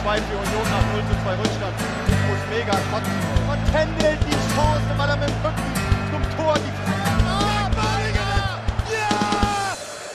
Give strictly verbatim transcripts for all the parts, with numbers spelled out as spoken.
zwei für Union nach null zu zwei Rückstand. Ich muss mega kotzen. Und Kendall die Chance, weil er mit dem Rücken zum Tor die Ah, Balinger! Ja!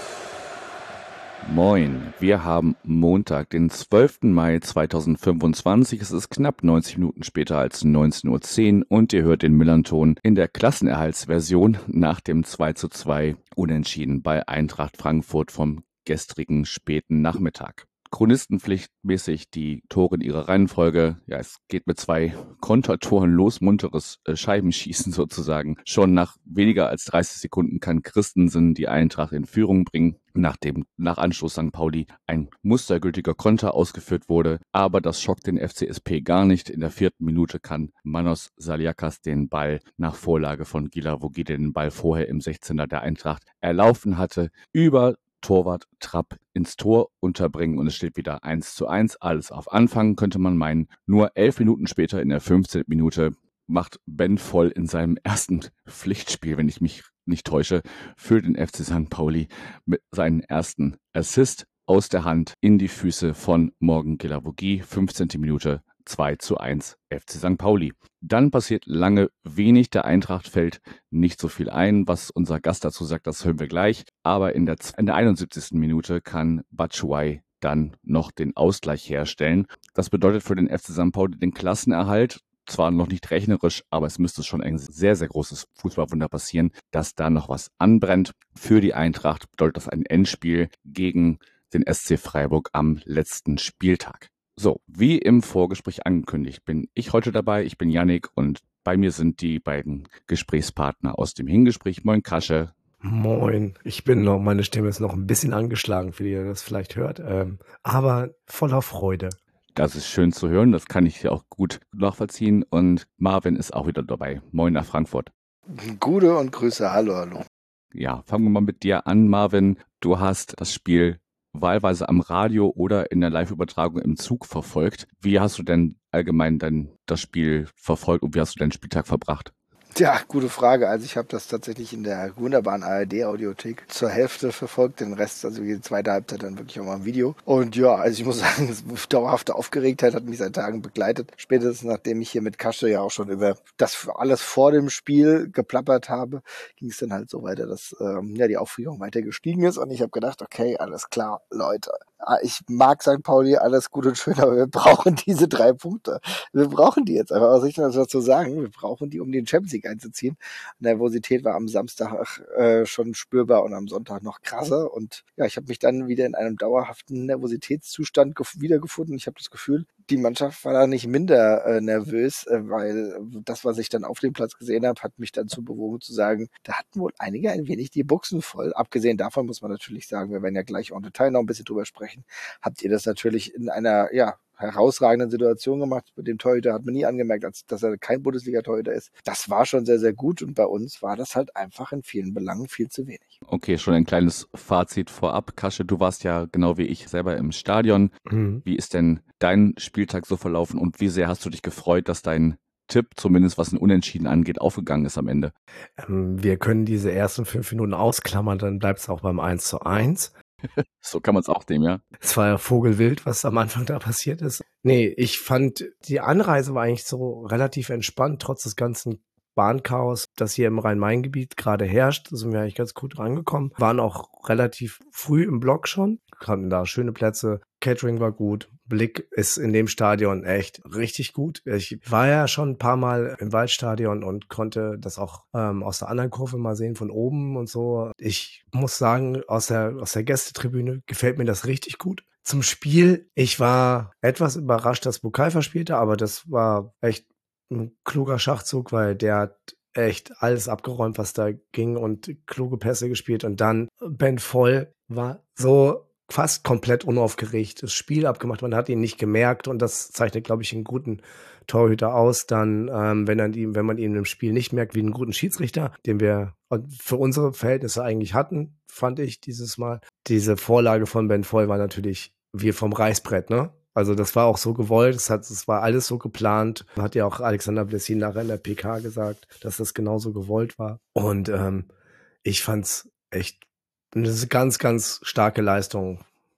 Moin, wir haben Montag, den zwölften Mai zweitausendfünfundzwanzig. Es ist knapp neunzig Minuten später als neunzehn Uhr zehn und ihr hört den Millern-Ton in der Klassenerhaltsversion nach dem zwei zu zwei Unentschieden bei Eintracht Frankfurt vom gestrigen späten Nachmittag. Chronistenpflichtmäßig die Tore in ihrer Reihenfolge. Ja, es geht mit zwei Kontertoren los, munteres äh, Scheibenschießen sozusagen. Schon nach weniger als dreißig Sekunden kann Christensen die Eintracht in Führung bringen, nachdem nach Anstoß Sankt Pauli ein mustergültiger Konter ausgeführt wurde. Aber das schockt den F C S P gar nicht. In der vierten Minute kann Manos Saliakas den Ball nach Vorlage von Gila Vogie, der den Ball vorher im sechzehner der Eintracht erlaufen hatte, über Torwart Trapp ins Tor unterbringen und es steht wieder eins zu eins. Alles auf Anfang, könnte man meinen. Nur elf Minuten später, in der fünfzehnten Minute, macht Ben Voll in seinem ersten Pflichtspiel, wenn ich mich nicht täusche, für den F C Sankt Pauli mit seinen ersten Assist aus der Hand in die Füße von Morgan Gila Vogie. fünfzehnte Minute, zwei zu eins F C Sankt Pauli. Dann passiert lange wenig, der Eintracht fällt nicht so viel ein. Was unser Gast dazu sagt, das hören wir gleich. Aber in der, in der einundsiebzigsten Minute kann Batshuayi dann noch den Ausgleich herstellen. Das bedeutet für den F C Sankt Pauli den Klassenerhalt. Zwar noch nicht rechnerisch, aber es müsste schon ein sehr, sehr großes Fußballwunder passieren, dass da noch was anbrennt. Für die Eintracht bedeutet das ein Endspiel gegen den S C Freiburg am letzten Spieltag. So, wie im Vorgespräch angekündigt, bin ich heute dabei. Ich bin Yannick und bei mir sind die beiden Gesprächspartner aus dem Hingespräch. Moin Kasche. Moin, ich bin noch, meine Stimme ist noch ein bisschen angeschlagen, für die ihr das vielleicht hört, ähm, aber voller Freude. Das ist schön zu hören, das kann ich auch gut nachvollziehen und Marvin ist auch wieder dabei. Moin nach Frankfurt. Gute und Grüße, hallo, hallo. Ja, fangen wir mal mit dir an, Marvin. Du hast das Spiel wahlweise am Radio oder in der Live-Übertragung im Zug verfolgt. Wie hast du denn allgemein dann das Spiel verfolgt und wie hast du deinen Spieltag verbracht? Ja, gute Frage. Also ich habe das tatsächlich in der wunderbaren A R D-Audiothek zur Hälfte verfolgt, den Rest, also die zweite Halbzeit dann wirklich auch mal im Video. Und ja, also ich muss sagen, dauerhafte Aufgeregtheit hat mich seit Tagen begleitet. Spätestens nachdem ich hier mit Kasche ja auch schon über das alles vor dem Spiel geplappert habe, ging es dann halt so weiter, dass ähm, ja die Aufregung weiter gestiegen ist. Und ich habe gedacht, okay, alles klar, Leute. Ich mag Sankt Pauli, alles gut und schön, aber wir brauchen diese drei Punkte. Wir brauchen die jetzt einfach. Was soll ich dazu sagen? Wir brauchen die, um den Champions League einzuziehen. Nervosität war am Samstag äh, schon spürbar und am Sonntag noch krasser. Und ja, ich habe mich dann wieder in einem dauerhaften Nervositätszustand gef- wiedergefunden. Ich habe das Gefühl, die Mannschaft war da nicht minder äh, nervös, äh, weil das, was ich dann auf dem Platz gesehen habe, hat mich dann zu bewogen zu sagen, da hatten wohl einige ein wenig die Buchsen voll. Abgesehen davon muss man natürlich sagen, wir werden ja gleich en Detail noch ein bisschen drüber sprechen, habt ihr das natürlich in einer, ja, herausragenden Situation gemacht. Mit dem Torhüter hat man nie angemerkt, als dass er kein Bundesliga-Torhüter ist. Das war schon sehr, sehr gut und bei uns war das halt einfach in vielen Belangen viel zu wenig. Okay, schon ein kleines Fazit vorab. Kasche, du warst ja genau wie ich selber im Stadion. Mhm. Wie ist denn dein Spieltag so verlaufen und wie sehr hast du dich gefreut, dass dein Tipp, zumindest was ein Unentschieden angeht, aufgegangen ist am Ende? Ähm, wir können diese ersten fünf Minuten ausklammern, dann bleibt es auch beim eins zu eins. So kann man es auch nehmen, ja. Es war ja vogelwild, was am Anfang da passiert ist. Nee, ich fand, die Anreise war eigentlich so relativ entspannt, trotz des ganzen Bahnchaos, das hier im Rhein-Main-Gebiet gerade herrscht. Da sind wir eigentlich ganz gut rangekommen. Waren auch relativ früh im Block schon, hatten da schöne Plätze. Catering war gut. Blick ist in dem Stadion echt richtig gut. Ich war ja schon ein paar Mal im Waldstadion und konnte das auch ähm, aus der anderen Kurve mal sehen, von oben und so. Ich muss sagen, aus der, aus der Gästetribüne gefällt mir das richtig gut. Zum Spiel, ich war etwas überrascht, dass Bukai verspielte, aber das war echt ein kluger Schachzug, weil der hat echt alles abgeräumt, was da ging und kluge Pässe gespielt. Und dann Ben Voll war so fast komplett unaufgeregt das Spiel abgemacht. Man hat ihn nicht gemerkt und das zeichnet, glaube ich, einen guten Torhüter aus. Dann, ähm, wenn, er ihn, wenn man ihn im Spiel nicht merkt, wie einen guten Schiedsrichter, den wir für unsere Verhältnisse eigentlich hatten, fand ich dieses Mal. Diese Vorlage von Ben Voll war natürlich wie vom Reißbrett, ne? Also das war auch so gewollt, es hat, es war alles so geplant. Hat ja auch Alexander Blessin nachher in der P K gesagt, dass das genauso gewollt war. Und ähm, ich fand's echt eine ganz, ganz starke Leistung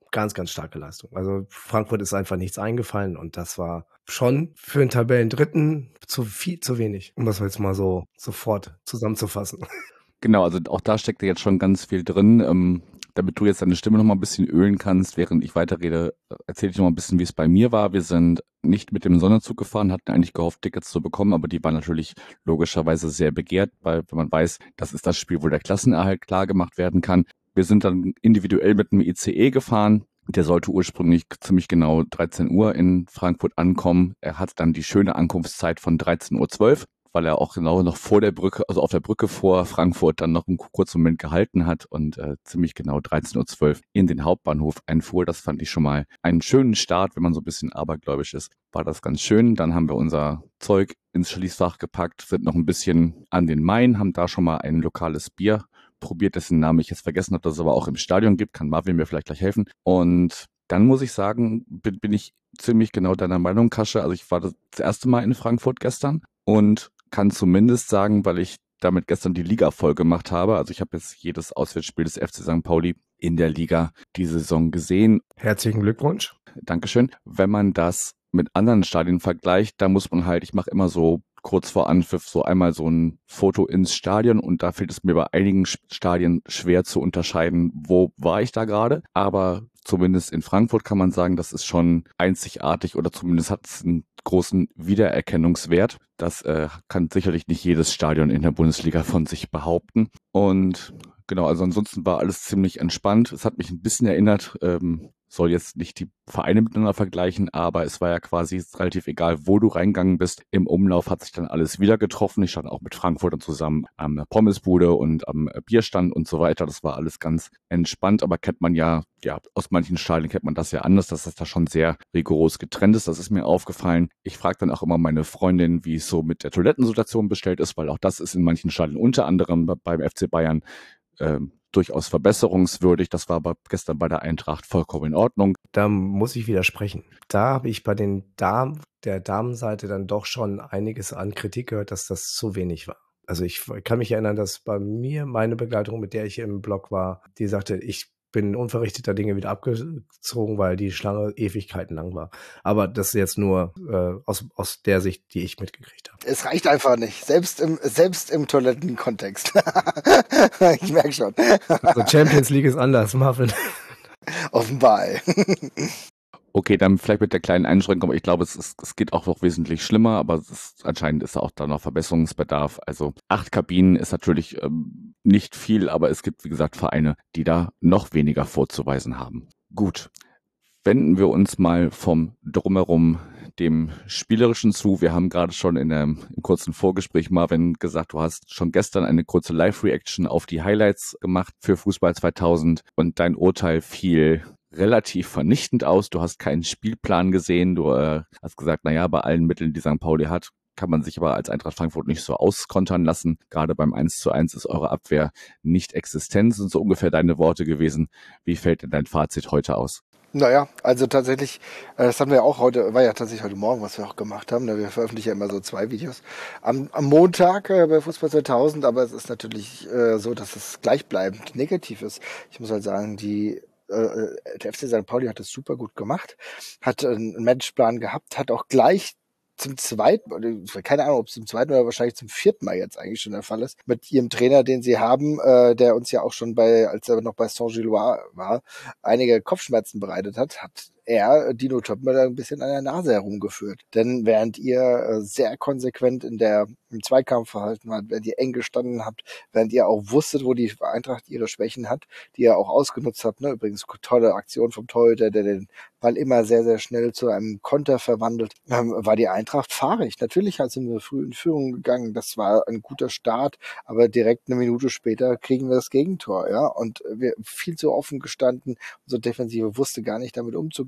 ganz, ganz starke Leistung. Also Frankfurt ist einfach nichts eingefallen und das war schon für einen Tabellendritten zu viel, zu wenig, um das jetzt mal so sofort zusammenzufassen. Genau, also auch da steckt ja jetzt schon ganz viel drin. Ähm, damit du jetzt deine Stimme noch mal ein bisschen ölen kannst, während ich weiterrede, erzähle ich noch mal ein bisschen, wie es bei mir war. Wir sind nicht mit dem Sonderzug gefahren, hatten eigentlich gehofft, Tickets zu bekommen, aber die waren natürlich logischerweise sehr begehrt, weil wenn man weiß, das ist das Spiel, wo der Klassenerhalt klar gemacht werden kann. Wir sind dann individuell mit einem I C E gefahren. Der sollte ursprünglich ziemlich genau dreizehn Uhr in Frankfurt ankommen. Er hat dann die schöne Ankunftszeit von dreizehn Uhr zwölf, weil er auch genau noch vor der Brücke, also auf der Brücke vor Frankfurt dann noch einen kurzen Moment gehalten hat und äh, ziemlich genau dreizehn Uhr zwölf in den Hauptbahnhof einfuhr. Das fand ich schon mal einen schönen Start, wenn man so ein bisschen abergläubisch ist. War das ganz schön. Dann haben wir unser Zeug ins Schließfach gepackt, sind noch ein bisschen an den Main, haben da schon mal ein lokales Bier probiert, dessen Namen ich jetzt vergessen habe, dass es aber auch im Stadion gibt. Kann Marvin mir vielleicht gleich helfen. Und dann muss ich sagen, bin, bin ich ziemlich genau deiner Meinung, Kasche. Also ich war das erste Mal in Frankfurt gestern und kann zumindest sagen, weil ich damit gestern die Liga voll gemacht habe. Also ich habe jetzt jedes Auswärtsspiel des F C Sankt Pauli in der Liga die Saison gesehen. Herzlichen Glückwunsch. Dankeschön. Wenn man das mit anderen Stadien vergleicht, da muss man halt, ich mache immer so kurz vor Anpfiff so einmal so ein Foto ins Stadion und da fällt es mir bei einigen Stadien schwer zu unterscheiden, wo war ich da gerade. Aber zumindest in Frankfurt kann man sagen, das ist schon einzigartig oder zumindest hat es einen großen Wiedererkennungswert. Das äh, kann sicherlich nicht jedes Stadion in der Bundesliga von sich behaupten. Und genau, also ansonsten war alles ziemlich entspannt. Es hat mich ein bisschen erinnert, ähm, soll jetzt nicht die Vereine miteinander vergleichen, aber es war ja quasi relativ egal, wo du reingegangen bist. Im Umlauf hat sich dann alles wieder getroffen. Ich stand auch mit Frankfurtern zusammen am Pommesbude und am Bierstand und so weiter. Das war alles ganz entspannt, aber kennt man ja, ja, aus manchen Stadien kennt man das ja anders, dass das da schon sehr rigoros getrennt ist. Das ist mir aufgefallen. Ich frage dann auch immer meine Freundin, wie es so mit der Toilettensituation bestellt ist, weil auch das ist in manchen Stadien, unter anderem beim F C Bayern, ähm, durchaus verbesserungswürdig. Das war aber gestern bei der Eintracht vollkommen in Ordnung. Da muss ich widersprechen. Da habe ich bei den Damen, der Damenseite dann doch schon einiges an Kritik gehört, dass das zu wenig war. Also ich kann mich erinnern, dass bei mir meine Begleitung, mit der ich im Blog war, die sagte, ich bin unverrichteter Dinge wieder abgezogen, weil die Schlange Ewigkeiten lang war. Aber das ist jetzt nur äh, aus, aus der Sicht, die ich mitgekriegt habe. Es reicht einfach nicht, selbst im, selbst im Toilettenkontext. Ich merke schon. Also Champions League ist anders, Marvin. Offenbar. Okay, dann vielleicht mit der kleinen Einschränkung, aber ich glaube, es, ist, es geht auch noch wesentlich schlimmer, aber es ist, anscheinend ist auch da noch Verbesserungsbedarf. Also acht Kabinen ist natürlich ähm, nicht viel, aber es gibt, wie gesagt, Vereine, die da noch weniger vorzuweisen haben. Gut, wenden wir uns mal vom Drumherum dem Spielerischen zu. Wir haben gerade schon in einem im kurzen Vorgespräch, Marvin, gesagt, du hast schon gestern eine kurze Live-Reaction auf die Highlights gemacht für Fußball zweitausend und dein Urteil fiel relativ vernichtend aus. Du hast keinen Spielplan gesehen. Du äh, hast gesagt, naja, bei allen Mitteln, die Sankt Pauli hat, kann man sich aber als Eintracht Frankfurt nicht so auskontern lassen. Gerade beim eins zu eins ist eure Abwehr nicht existent, sind so ungefähr deine Worte gewesen. Wie fällt denn dein Fazit heute aus? Naja, also tatsächlich, das haben wir auch heute, war ja tatsächlich heute Morgen, was wir auch gemacht haben. Wir veröffentlichen ja immer so zwei Videos am, am Montag äh, bei Fußball zweitausend, aber es ist natürlich äh, so, dass es gleichbleibend negativ ist. Ich muss halt sagen, die äh, der F C Sankt Pauli hat es super gut gemacht, hat einen Matchplan gehabt, hat auch gleich zum zweiten, keine Ahnung, ob es zum zweiten oder wahrscheinlich zum vierten Mal jetzt eigentlich schon der Fall ist, mit ihrem Trainer, den sie haben, äh, der uns ja auch schon bei, als er noch bei Saint-Gilloise war, einige Kopfschmerzen bereitet hat, hat er Dino Topmöller ein bisschen an der Nase herumgeführt. Denn während ihr äh, sehr konsequent in der im Zweikampf verhalten habt, während ihr eng gestanden habt, während ihr auch wusstet, wo die Eintracht ihre Schwächen hat, die ihr auch ausgenutzt habt, ne? Übrigens tolle Aktion vom Torhüter, der den Ball immer sehr, sehr schnell zu einem Konter verwandelt, ähm, war die Eintracht fahrig. Natürlich sind wir früh in Führung gegangen, das war ein guter Start, aber direkt eine Minute später kriegen wir das Gegentor, ja, und wir viel zu offen gestanden, unsere Defensive wusste gar nicht damit umzugehen.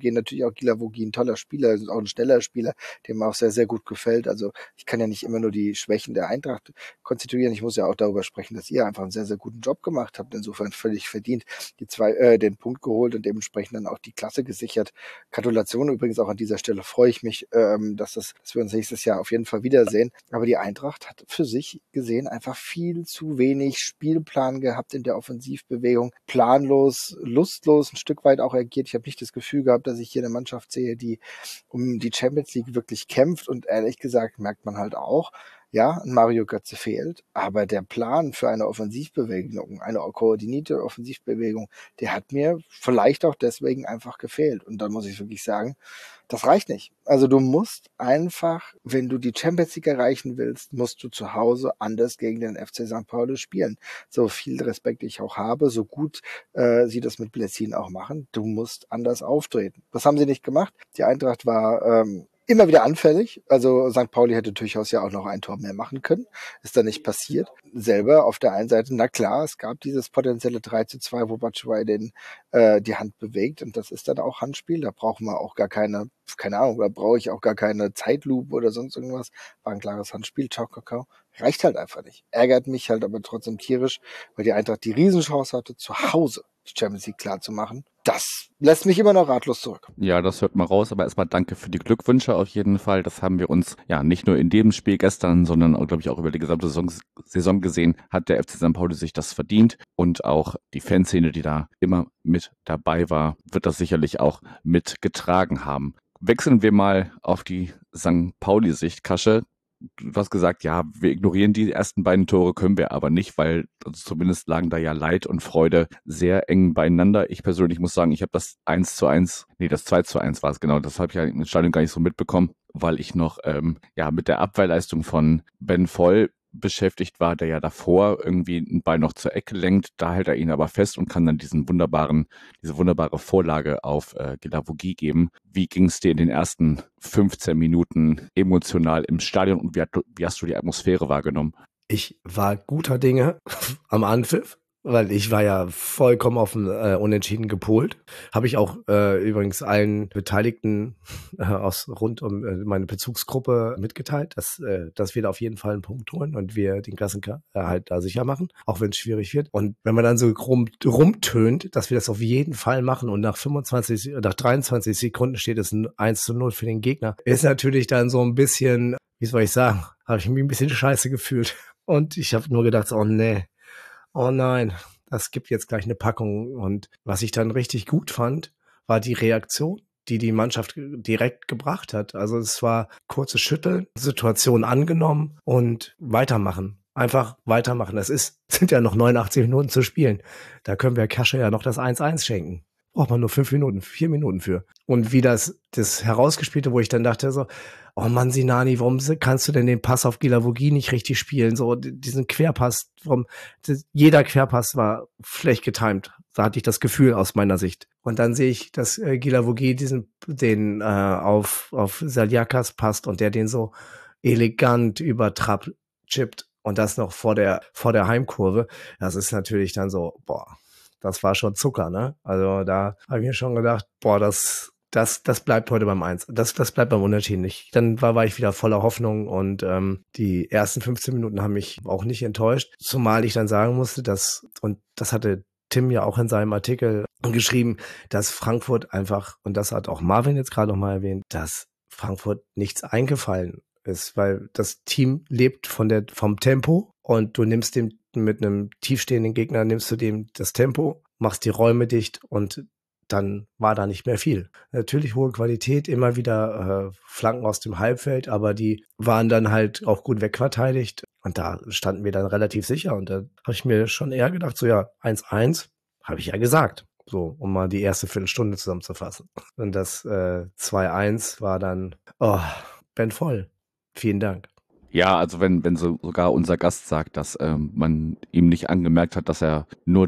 gehen. Natürlich auch Guilavogui, ein toller Spieler, auch ein schneller Spieler, der mir auch sehr, sehr gut gefällt. Also ich kann ja nicht immer nur die Schwächen der Eintracht konstituieren. Ich muss ja auch darüber sprechen, dass ihr einfach einen sehr, sehr guten Job gemacht habt. Insofern völlig verdient die zwei, äh, den Punkt geholt und dementsprechend dann auch die Klasse gesichert. Gratulation übrigens auch an dieser Stelle. Freue ich mich, ähm, dass, das, dass wir uns nächstes Jahr auf jeden Fall wiedersehen. Aber die Eintracht hat für sich gesehen einfach viel zu wenig Spielplan gehabt in der Offensivbewegung. Planlos, lustlos ein Stück weit auch agiert. Ich habe nicht das Gefühl gehabt, dass ich hier eine Mannschaft sehe, die um die Champions League wirklich kämpft. Und ehrlich gesagt merkt man halt auch, ja, Mario Götze fehlt, aber der Plan für eine Offensivbewegung, eine koordinierte Offensivbewegung, der hat mir vielleicht auch deswegen einfach gefehlt. Und dann muss ich wirklich sagen, das reicht nicht. Also du musst einfach, wenn du die Champions League erreichen willst, musst du zu Hause anders gegen den F C Sankt Pauli spielen. So viel Respekt ich auch habe, so gut äh, sie das mit Blessin auch machen, du musst anders auftreten. Das haben sie nicht gemacht. Die Eintracht war ähm, immer wieder anfällig. Also Sankt Pauli hätte durchaus ja auch noch ein Tor mehr machen können. Ist da nicht passiert. Selber auf der einen Seite, na klar, es gab dieses potenzielle drei zu zwei, wo Batshuayi den äh, die Hand bewegt und das ist dann auch Handspiel. Da brauchen wir auch gar keine, keine Ahnung, da brauche ich auch gar keine Zeitlupe oder sonst irgendwas. War ein klares Handspiel, ciao, Kakao. Reicht halt einfach nicht. Ärgert mich halt aber trotzdem tierisch, weil die Eintracht die Riesenchance hatte, zu Hause die Champions League klar zu machen. Das lässt mich immer noch ratlos zurück. Ja, das hört man raus, aber erstmal danke für die Glückwünsche auf jeden Fall. Das haben wir uns ja nicht nur in dem Spiel gestern, sondern auch, glaube ich, auch über die gesamte Saison, Saison gesehen, hat der F C Sankt Pauli sich das verdient und auch die Fanszene, die da immer mit dabei war, wird das sicherlich auch mitgetragen haben. Wechseln wir mal auf die Sankt Pauli-Sicht, Kasche. Du hast gesagt, ja, wir ignorieren die ersten beiden Tore, können wir aber nicht, weil also zumindest lagen da ja Leid und Freude sehr eng beieinander. Ich persönlich muss sagen, ich habe das eins zu eins, nee, das zwei zu eins war es genau, das habe ich ja im Stadion gar nicht so mitbekommen, weil ich noch ähm, ja mit der Abwehrleistung von Ben Voll beschäftigt war, der ja davor irgendwie einen Ball noch zur Ecke lenkt, da hält er ihn aber fest und kann dann diesen wunderbaren, diese wunderbare Vorlage auf äh, Guilavogui geben. Wie ging es dir in den ersten fünfzehn Minuten emotional im Stadion und wie, hat, wie hast du die Atmosphäre wahrgenommen? Ich war guter Dinge am Anpfiff, weil ich war ja vollkommen auf ein äh, Unentschieden gepolt. Habe ich auch äh, übrigens allen Beteiligten äh, aus rund um äh, meine Bezugsgruppe mitgeteilt, dass, äh, dass wir da auf jeden Fall einen Punkt holen und wir den Klassenerhalt da sicher machen, auch wenn es schwierig wird. Und wenn man dann so rum, rumtönt, dass wir das auf jeden Fall machen und nach fünfundzwanzig, nach dreiundzwanzig Sekunden steht es ein eins zu null für den Gegner, ist natürlich dann so ein bisschen, wie soll ich sagen, habe ich mich ein bisschen scheiße gefühlt. Und ich habe nur gedacht, oh nee, oh nein, das gibt jetzt gleich eine Packung. Und was ich dann richtig gut fand, war die Reaktion, die die Mannschaft direkt gebracht hat. Also es war kurzes Schütteln, Situation angenommen und weitermachen. Einfach weitermachen. Es ist, sind ja noch neunundachtzig Minuten zu spielen. Da können wir Kasche ja noch das eins eins schenken. Braucht man nur fünf Minuten, vier Minuten für. Und wie das, das herausgespielte, wo ich dann dachte so, oh Mann, Sinani, warum kannst du denn den Pass auf Guilavogui nicht richtig spielen? So, diesen Querpass, warum, das, jeder Querpass war schlecht getimed. Da hatte ich das Gefühl aus meiner Sicht. Und dann sehe ich, dass äh, Guilavogui diesen, den äh, auf, auf Saliakas passt und der den so elegant über Trapp chippt und das noch vor der, vor der Heimkurve. Das ist natürlich dann so, boah, das war schon Zucker, ne? Also da habe ich mir schon gedacht, boah, das, das, das bleibt heute beim Eins. Das, das bleibt beim Unentschieden nicht. Dann war, war ich wieder voller Hoffnung und ähm, die ersten fünfzehn Minuten haben mich auch nicht enttäuscht. Zumal ich dann sagen musste, dass, und das hatte Tim ja auch in seinem Artikel geschrieben, dass Frankfurt einfach, und das hat auch Marvin jetzt gerade nochmal erwähnt, dass Frankfurt nichts eingefallen ist, weil das Team lebt von der, vom Tempo und du nimmst dem mit einem tiefstehenden Gegner, nimmst du dem das Tempo, machst die Räume dicht und dann war da nicht mehr viel. Natürlich hohe Qualität, immer wieder äh, Flanken aus dem Halbfeld, aber die waren dann halt auch gut wegverteidigt und da standen wir dann relativ sicher und da habe ich mir schon eher gedacht, so ja, eins eins, habe ich ja gesagt, so, um mal die erste Viertelstunde zusammenzufassen. Und das äh, zwei eins war dann, oh, Ben Voll, vielen Dank. Ja, also wenn wenn so sogar unser Gast sagt, dass ähm, man ihm nicht angemerkt hat, dass er nur die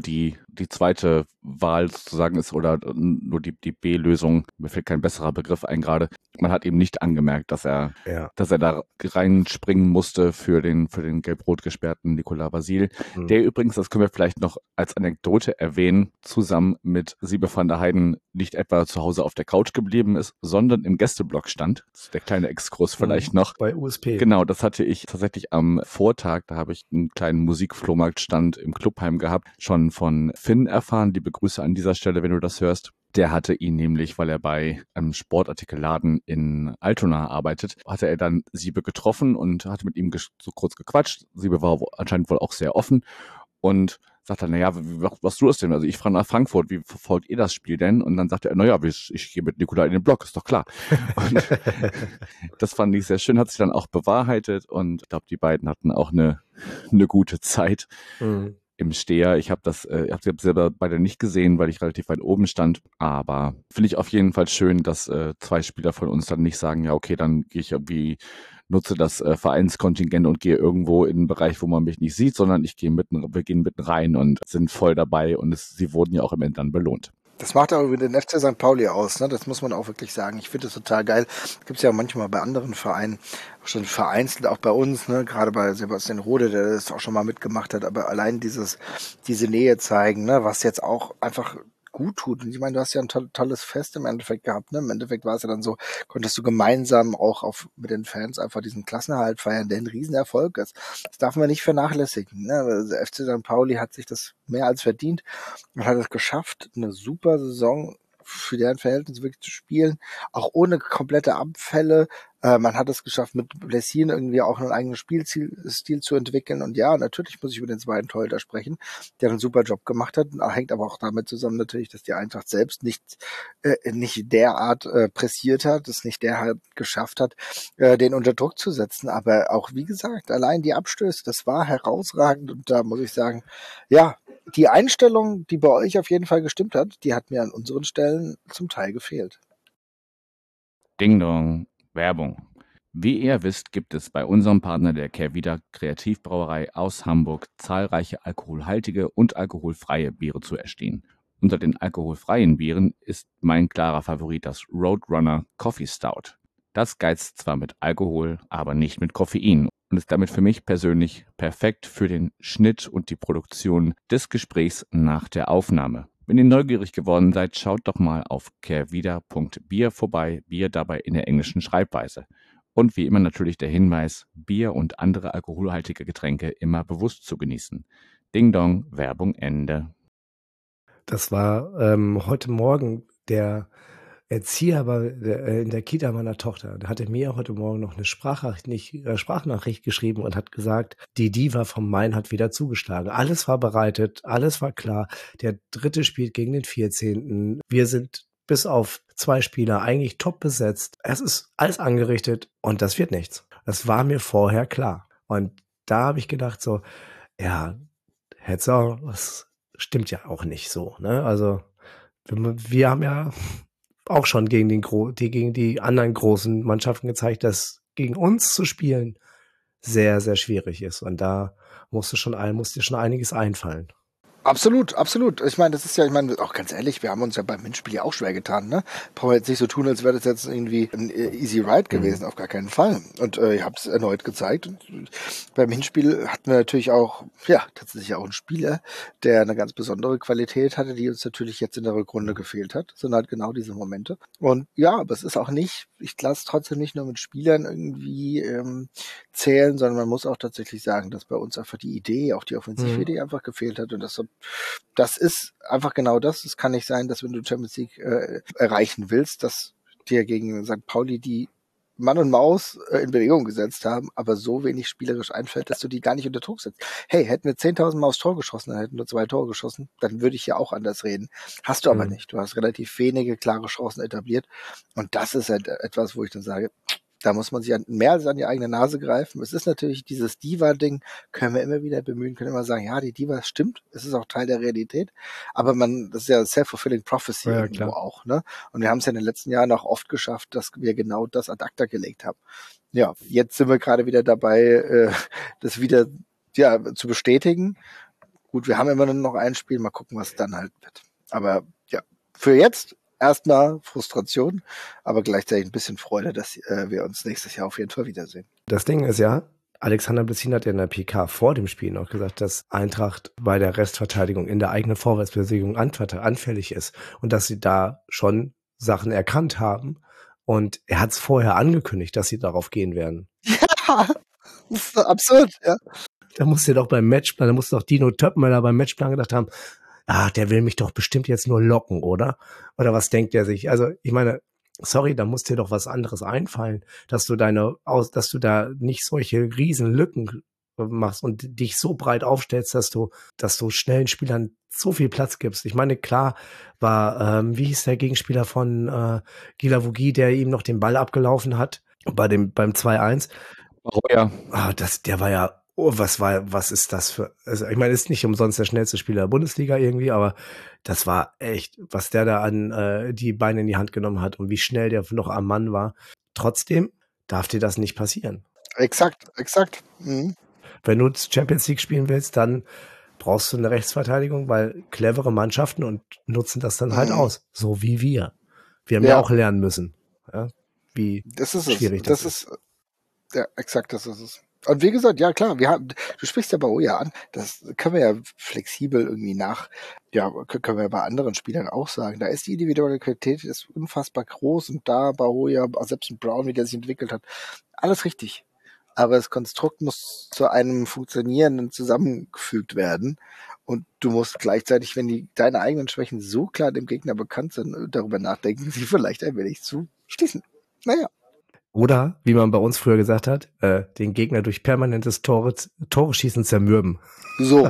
die zweite Wahl sozusagen ist oder nur die, die B-Lösung. Mir fällt kein besserer Begriff ein gerade. Man hat eben nicht angemerkt, dass er, Ja. dass er da reinspringen musste für den, für den gelb-rot gesperrten Nicolas Basile. Mhm. Der übrigens, das können wir vielleicht noch als Anekdote erwähnen, zusammen mit Siebe van der Heijden nicht etwa zu Hause auf der Couch geblieben ist, sondern im Gästeblock stand. Das ist der kleine Exkurs vielleicht Mhm. noch. Bei U S P. Genau, das hatte ich tatsächlich am Vortag, da habe ich einen kleinen Musikflohmarktstand im Clubheim gehabt, schon von Finn erfahren. Liebe Grüße an dieser Stelle, wenn du das hörst. Der hatte ihn nämlich, weil er bei einem Sportartikelladen in Altona arbeitet, hatte er dann Siebe getroffen und hatte mit ihm ges- so kurz gequatscht. Siebe war wo- anscheinend wohl auch sehr offen und sagte, naja, was du das denn? Also ich fahre nach Frankfurt, wie verfolgt ihr das Spiel denn? Und dann sagte er, naja, ich, ich gehe mit Nicola in den Block, ist doch klar. Und das fand ich sehr schön, hat sich dann auch bewahrheitet und ich glaube, die beiden hatten auch eine, eine gute Zeit. Mhm. Im Steher. Ich habe das, äh, ich habe selber beide nicht gesehen, weil ich relativ weit oben stand. Aber finde ich auf jeden Fall schön, dass äh, zwei Spieler von uns dann nicht sagen, ja okay, dann gehe ich irgendwie, nutze das äh, Vereinskontingent und gehe irgendwo in einen Bereich, wo man mich nicht sieht, sondern ich gehe mitten, wir gehen mitten rein und sind voll dabei und es, sie wurden ja auch im Ende dann belohnt. Das macht auch über den F C Sankt Pauli aus, ne? Das muss man auch wirklich sagen. Ich finde das total geil. Gibt es ja manchmal bei anderen Vereinen, schon vereinzelt, auch bei uns, ne? Gerade bei Sebastian Rode, der das auch schon mal mitgemacht hat, aber allein dieses, diese Nähe zeigen, ne? Was jetzt auch einfach gut tut. Und ich meine, du hast ja ein to- tolles Fest im Endeffekt gehabt, ne? Im Endeffekt war es ja dann so, konntest du gemeinsam auch auf, mit den Fans einfach diesen Klassenerhalt feiern, der ein Riesenerfolg ist. Das darf man nicht vernachlässigen, ne? Also der F C Sankt Pauli hat sich das mehr als verdient und hat es geschafft, eine super Saison für deren Verhältnis wirklich zu spielen, auch ohne komplette Abfälle. Äh, man hat es geschafft, mit Blessin irgendwie auch einen eigenen Spielstil Stil zu entwickeln. Und ja, natürlich muss ich über den zweiten Torhüter sprechen, der einen super Job gemacht hat. Hängt aber auch damit zusammen natürlich, dass die Eintracht selbst nicht äh, nicht derart äh, pressiert hat, es nicht derart geschafft hat, äh, den unter Druck zu setzen. Aber auch, wie gesagt, allein die Abstöße, das war herausragend. Und da muss ich sagen, ja, die Einstellung, die bei euch auf jeden Fall gestimmt hat, die hat mir an unseren Stellen zum Teil gefehlt. Ding Dong, Werbung. Wie ihr wisst, gibt es bei unserem Partner der Kehrwieder Kreativbrauerei aus Hamburg zahlreiche alkoholhaltige und alkoholfreie Biere zu erstehen. Unter den alkoholfreien Bieren ist mein klarer Favorit das Roadrunner Coffee Stout. Das geizt zwar mit Alkohol, aber nicht mit Koffein und ist damit für mich persönlich perfekt für den Schnitt und die Produktion des Gesprächs nach der Aufnahme. Wenn ihr neugierig geworden seid, schaut doch mal auf kehrwieder punkt bier vorbei, Bier dabei in der englischen Schreibweise. Und wie immer natürlich der Hinweis, Bier und andere alkoholhaltige Getränke immer bewusst zu genießen. Ding Dong, Werbung Ende. Das war ähm, heute Morgen der Erzieher bei der, äh, in der Kita meiner Tochter. Der hatte mir heute Morgen noch eine Sprachnachricht, nicht, äh, Sprachnachricht geschrieben und hat gesagt, die Diva vom Main hat wieder zugeschlagen. Alles war bereitet, alles war klar. Der dritte spielt gegen den vierzehnten. Wir sind bis auf zwei Spieler eigentlich top besetzt. Es ist alles angerichtet und das wird nichts. Das war mir vorher klar. Und da habe ich gedacht so, ja, Hetzer, das stimmt ja auch nicht so, ne? Also wir, wir haben ja auch schon gegen, den Gro die, gegen die anderen großen Mannschaften gezeigt, dass gegen uns zu spielen sehr, sehr schwierig ist. Und da musste schon, ein, musste schon einiges einfallen. Absolut, absolut. Ich meine, das ist ja, ich meine, auch ganz ehrlich, wir haben uns ja beim Hinspiel ja auch schwer getan, ne? Brauchen wir jetzt nicht so tun, als wäre das jetzt irgendwie ein easy ride gewesen, mhm. Auf gar keinen Fall. Und äh, ich habe es erneut gezeigt. Und beim Hinspiel hatten wir natürlich auch, ja, tatsächlich auch einen Spieler, der eine ganz besondere Qualität hatte, die uns natürlich jetzt in der Rückrunde gefehlt hat. Das sind halt genau diese Momente. Und ja, aber es ist auch nicht, ich lasse trotzdem nicht nur mit Spielern irgendwie ähm, zählen, sondern man muss auch tatsächlich sagen, dass bei uns einfach die Idee, auch die Offensividee mhm. einfach gefehlt hat. Und das so Das ist einfach genau das. Es kann nicht sein, dass wenn du Champions League äh, erreichen willst, dass dir gegen Sankt Pauli die Mann und Maus äh, in Bewegung gesetzt haben, aber so wenig spielerisch einfällt, dass du die gar nicht unter Druck setzt. Hey, hätten wir zehntausend Mal aufs Tor geschossen, dann hätten wir zwei Tore geschossen, dann würde ich ja auch anders reden. Hast du aber mhm. nicht. Du hast relativ wenige klare Chancen etabliert und das ist halt etwas, wo ich dann sage, da muss man sich an, mehr als an die eigene Nase greifen. Es ist natürlich dieses Diva-Ding, können wir immer wieder bemühen, können immer sagen, ja, die Diva stimmt, es ist auch Teil der Realität, aber man, das ist ja self-fulfilling prophecy ja, irgendwo klar. Auch, ne? Und wir haben es ja in den letzten Jahren auch oft geschafft, dass wir genau das ad acta gelegt haben. Ja, jetzt sind wir gerade wieder dabei, äh, das wieder, ja, zu bestätigen. Gut, wir haben immer nur noch ein Spiel, mal gucken, was dann halt wird. Aber ja, für jetzt erstmal Frustration, aber gleichzeitig ein bisschen Freude, dass äh, wir uns nächstes Jahr auf jeden Fall wiedersehen. Das Ding ist ja, Alexander Blessin hat ja in der P K vor dem Spiel noch gesagt, dass Eintracht bei der Restverteidigung in der eigenen Vorwärtsbewegung anfällig ist und dass sie da schon Sachen erkannt haben. Und er hat es vorher angekündigt, dass sie darauf gehen werden. Ja, das ist so absurd, ja. Da musste doch beim Matchplan, da musste doch Dino Töppmöller beim Matchplan gedacht haben, ah, der will mich doch bestimmt jetzt nur locken, oder? Oder was denkt er sich? Also ich meine, sorry, da muss dir doch was anderes einfallen, dass du deine, aus, dass du da nicht solche riesen Lücken machst und dich so breit aufstellst, dass du, dass du schnellen Spielern so viel Platz gibst. Ich meine, klar war, ähm, wie hieß der Gegenspieler von äh, Guilavogui, der ihm noch den Ball abgelaufen hat bei dem beim zwei eins. Oh ja. Ah, das, der war ja, oh, was war, was ist das für, also ich meine, ist nicht umsonst der schnellste Spieler der Bundesliga irgendwie, aber das war echt, was der da an äh, die Beine in die Hand genommen hat und wie schnell der noch am Mann war. Trotzdem darf dir das nicht passieren. Exakt, exakt. Mhm. Wenn du Champions League spielen willst, dann brauchst du eine Rechtsverteidigung, weil clevere Mannschaften und nutzen das dann halt Mhm. aus, so wie wir. Wir haben ja, Ja. auch lernen müssen, ja, wie Das ist es. schwierig das, Das ist. ist, ja, exakt, das ist es. Und wie gesagt, ja klar, wir haben, du sprichst ja bei Oja an, das können wir ja flexibel irgendwie nach, ja, können wir bei anderen Spielern auch sagen. Da ist die individuelle Qualität ist unfassbar groß und da bei Oja, selbst ein Brown, wie der sich entwickelt hat, alles richtig. Aber das Konstrukt muss zu einem funktionierenden zusammengefügt werden. Und du musst gleichzeitig, wenn die deine eigenen Schwächen so klar dem Gegner bekannt sind, darüber nachdenken, sie vielleicht ein wenig zu schließen. Naja. Oder, wie man bei uns früher gesagt hat, äh, den Gegner durch permanentes Tore, Tore schießen zermürben. So.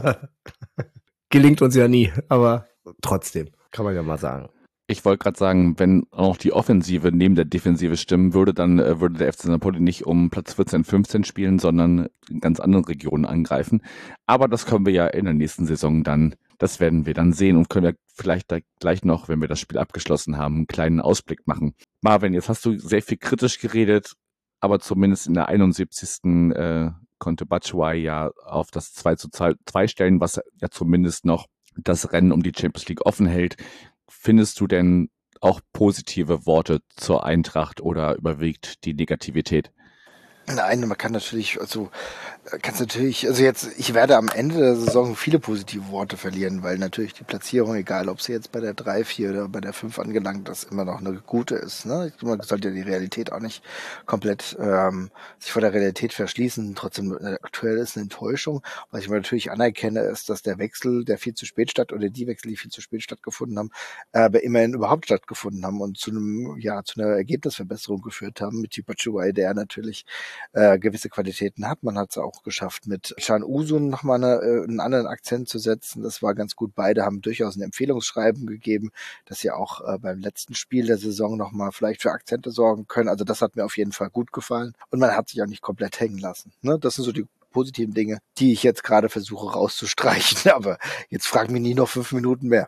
Gelingt uns ja nie, aber trotzdem, kann man ja mal sagen. Ich wollte gerade sagen, wenn auch die Offensive neben der Defensive stimmen würde, dann äh, würde der F C Napoli nicht um Platz vierzehn, fünfzehn spielen, sondern in ganz anderen Regionen angreifen. Aber das können wir ja in der nächsten Saison dann, das werden wir dann sehen und können wir vielleicht da gleich noch, wenn wir das Spiel abgeschlossen haben, einen kleinen Ausblick machen. Marvin, jetzt hast du sehr viel kritisch geredet, aber zumindest in der einundsiebzigsten Äh, konnte Batshuayi ja auf das zwei zu zwei stellen, was ja zumindest noch das Rennen um die Champions League offen hält. Findest du denn auch positive Worte zur Eintracht oder überwiegt die Negativität? Nein, man kann natürlich, also kannst natürlich, also jetzt, ich werde am Ende der Saison viele positive Worte verlieren, weil natürlich die Platzierung, egal ob sie jetzt bei der drei, vier oder bei der fünf angelangt ist, immer noch eine gute ist. Ne? Man sollte ja die Realität auch nicht komplett ähm, sich vor der Realität verschließen. Trotzdem, äh, aktuell ist eine Enttäuschung. Was ich mir natürlich anerkenne, ist, dass der Wechsel, der viel zu spät statt oder die Wechsel, die viel zu spät stattgefunden haben, aber immerhin überhaupt stattgefunden haben und zu einem, ja, zu einer Ergebnisverbesserung geführt haben mit Batshuayi, der natürlich äh, gewisse Qualitäten hat. Man hat es auch geschafft, mit Can Uzun nochmal eine, äh, einen anderen Akzent zu setzen. Das war ganz gut. Beide haben durchaus ein Empfehlungsschreiben gegeben, dass sie auch äh, beim letzten Spiel der Saison nochmal vielleicht für Akzente sorgen können. Also das hat mir auf jeden Fall gut gefallen. Und man hat sich auch nicht komplett hängen lassen. Ne? Das sind so die positiven Dinge, die ich jetzt gerade versuche rauszustreichen. Aber jetzt frag mich nie noch fünf Minuten mehr.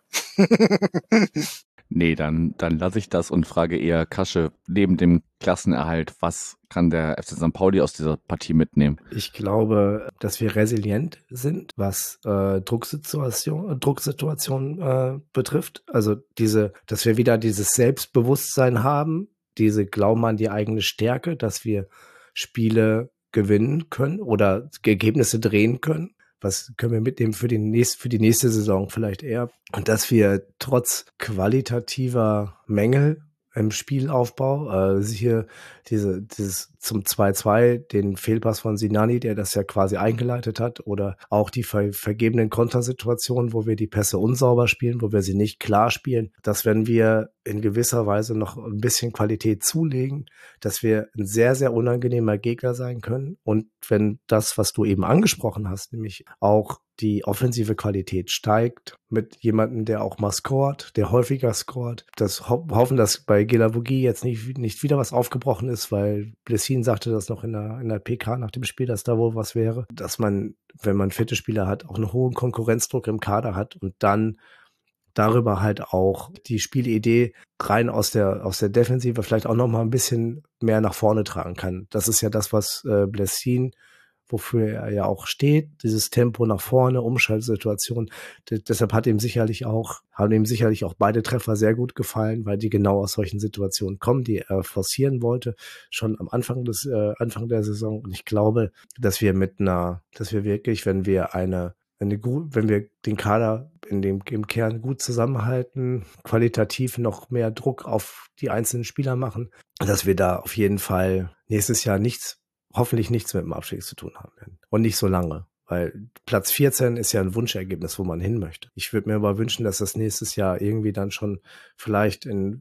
Nee, dann, dann lasse ich das und frage eher Kasche, neben dem Klassenerhalt, was kann der F C Sankt Pauli aus dieser Partie mitnehmen? Ich glaube, dass wir resilient sind, was äh, Drucksituation, Drucksituation äh, betrifft. Also diese, dass wir wieder dieses Selbstbewusstsein haben, diese Glauben an die eigene Stärke, dass wir Spiele gewinnen können oder Ergebnisse drehen können. Was können wir mitnehmen für die nächste, für die nächste Saison vielleicht eher? Und dass wir trotz qualitativer Mängel im Spielaufbau, äh, hier diese, dieses zum zwei zwei, den Fehlpass von Sinani, der das ja quasi eingeleitet hat, oder auch die ver vergebenen Kontersituationen, wo wir die Pässe unsauber spielen, wo wir sie nicht klar spielen, dass wenn wir in gewisser Weise noch ein bisschen Qualität zulegen, dass wir ein sehr, sehr unangenehmer Gegner sein können. Und wenn das, was du eben angesprochen hast, nämlich auch die offensive Qualität steigt mit jemandem, der auch mal scoret, der häufiger scoret. Das ho hoffen, dass bei Guilavogui jetzt nicht, nicht wieder was aufgebrochen ist, weil Blessin sagte das noch in der, in der P K nach dem Spiel, dass da wohl was wäre. Dass man, wenn man fitte Spieler hat, auch einen hohen Konkurrenzdruck im Kader hat und dann darüber halt auch die Spielidee rein aus der, aus der Defensive vielleicht auch noch mal ein bisschen mehr nach vorne tragen kann. Das ist ja das, was äh, Blessin wofür er ja auch steht, dieses Tempo nach vorne, Umschaltsituation. D- deshalb hat ihm sicherlich auch, haben ihm sicherlich auch beide Treffer sehr gut gefallen, weil die genau aus solchen Situationen kommen, die er forcieren wollte, schon am Anfang des, äh, Anfang der Saison. Und ich glaube, dass wir mit einer, dass wir wirklich, wenn wir eine, eine gut, wenn wir den Kader in dem, im Kern gut zusammenhalten, qualitativ noch mehr Druck auf die einzelnen Spieler machen, dass wir da auf jeden Fall nächstes Jahr nichts, hoffentlich nichts mit dem Abstieg zu tun haben werden. Und nicht so lange. Weil Platz vierzehn ist ja ein Wunschergebnis, wo man hin möchte. Ich würde mir aber wünschen, dass das nächstes Jahr irgendwie dann schon vielleicht in,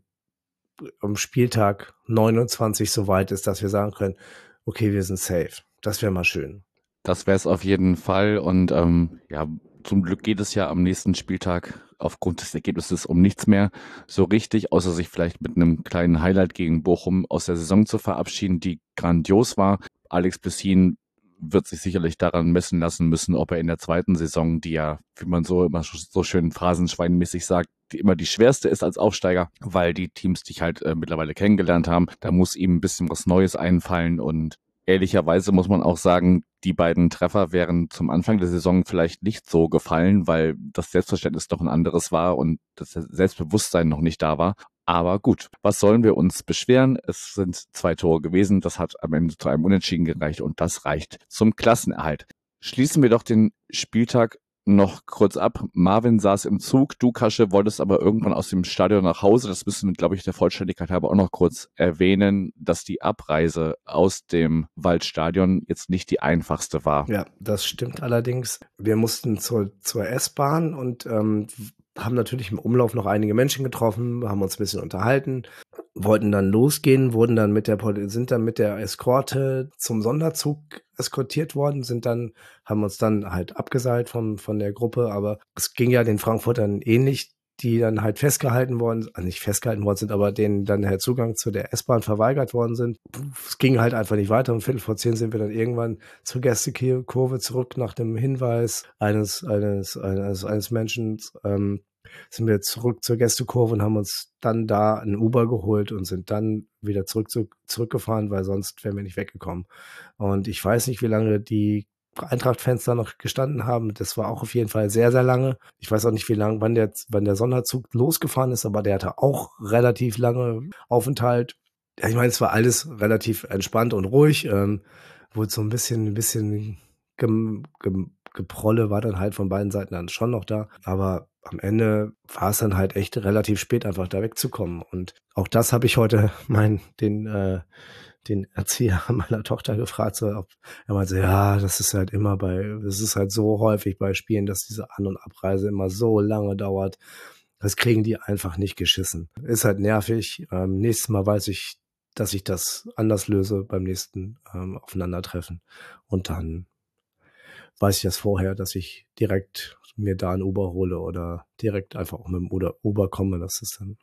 am Spieltag neunundzwanzig so weit ist, dass wir sagen können, okay, wir sind safe. Das wäre mal schön. Das wäre es auf jeden Fall. Und ähm, ja, zum Glück geht es ja am nächsten Spieltag aufgrund des Ergebnisses um nichts mehr so richtig, außer sich vielleicht mit einem kleinen Highlight gegen Bochum aus der Saison zu verabschieden, die grandios war. Alex Bessin wird sich sicherlich daran messen lassen müssen, ob er in der zweiten Saison, die ja, wie man so immer so schön phrasenschweinmäßig sagt, die immer die schwerste ist als Aufsteiger, weil die Teams dich halt äh, mittlerweile kennengelernt haben. Da muss ihm ein bisschen was Neues einfallen und ehrlicherweise muss man auch sagen, die beiden Treffer wären zum Anfang der Saison vielleicht nicht so gefallen, weil das Selbstverständnis doch ein anderes war und das Selbstbewusstsein noch nicht da war. Aber gut, was sollen wir uns beschweren? Es sind zwei Tore gewesen, das hat am Ende zu einem Unentschieden gereicht und das reicht zum Klassenerhalt. Schließen wir doch den Spieltag noch kurz ab. Marvin saß im Zug, du, Kasche, wolltest aber irgendwann aus dem Stadion nach Hause. Das müssen wir, glaube ich, der Vollständigkeit halber auch noch kurz erwähnen, dass die Abreise aus dem Waldstadion jetzt nicht die einfachste war. Ja, das stimmt allerdings. Wir mussten zur, zur S-Bahn und ähm, haben natürlich im Umlauf noch einige Menschen getroffen, haben uns ein bisschen unterhalten, wollten dann losgehen, wurden dann mit der sind dann mit der Eskorte zum Sonderzug eskortiert worden, sind dann, haben uns dann halt abgeseilt von, von der Gruppe, aber es ging ja den Frankfurtern ähnlich, die dann halt festgehalten worden, also nicht festgehalten worden sind, aber denen dann der Zugang zu der S-Bahn verweigert worden sind. Es ging halt einfach nicht weiter. Um Viertel vor zehn sind wir dann irgendwann zur Gästekurve zurück nach dem Hinweis eines, eines, eines, eines Menschen, ähm, sind wir zurück zur Gästekurve und haben uns dann da ein Uber geholt und sind dann wieder zurück zu, zurückgefahren, weil sonst wären wir nicht weggekommen. Und ich weiß nicht, wie lange die Eintracht-Fans da noch gestanden haben. Das war auch auf jeden Fall sehr, sehr lange. Ich weiß auch nicht, wie lange, wann der, wann der Sonderzug losgefahren ist, aber der hatte auch relativ lange Aufenthalt. Ja, ich meine, es war alles relativ entspannt und ruhig. Ähm, wurde so ein bisschen, ein bisschen gem, gem, Geprolle war dann halt von beiden Seiten dann schon noch da. Aber am Ende war es dann halt echt relativ spät, einfach da wegzukommen. Und auch das habe ich heute mein, den, äh, den Erzieher meiner Tochter gefragt, so, ob er meinte, ja, das ist halt immer bei, das ist halt so häufig bei Spielen, dass diese An- und Abreise immer so lange dauert. Das kriegen die einfach nicht geschissen. Ist halt nervig. Ähm, nächstes Mal weiß ich, dass ich das anders löse beim nächsten ähm, Aufeinandertreffen. Und dann weiß ich das vorher, dass ich direkt mir da ein Uber hole oder direkt einfach auch mit dem Uber komme. Das ist dann,